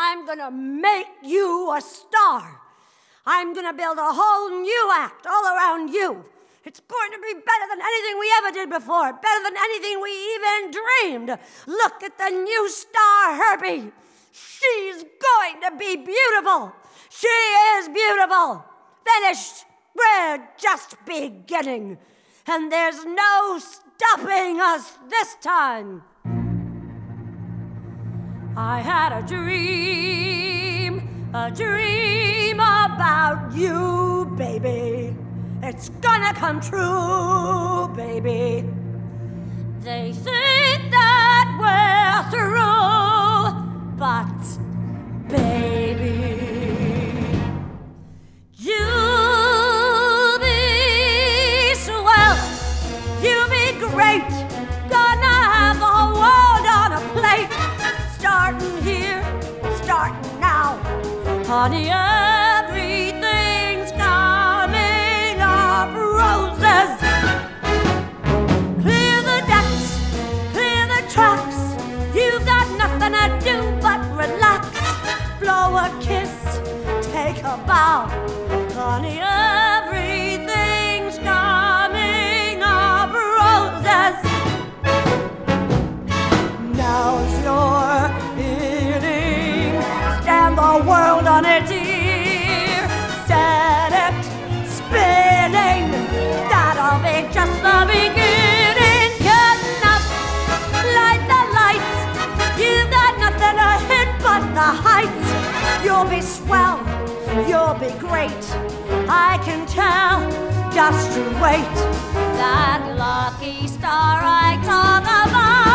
I'm gonna make you a star. I'm gonna build a whole new act all around you. It's going to be better than anything we ever did before, better than anything we even dreamed. Look at the new star, Herbie. She's going to be beautiful. She is beautiful. Finished. We're just beginning. And there's no stopping us this time. I had a dream about you, baby. It's gonna come true, baby. They think that we're through, but baby, you'll be swell, you'll be great, gonna have the whole world on a plate. Starting here, starting now, honey, everything's coming up roses. Clear the decks, clear the tracks, you've got nothing to do but relax. Blow a kiss, take a bow, honey, everything's coming up roses. Now's your inning, stand the world on its ear, set it spinning, that'll be just the beginning. Getting up, light the lights, you've got nothing to hit but the heights. You'll be swell, you'll be great, I can tell, just you wait. That lucky star I talk about,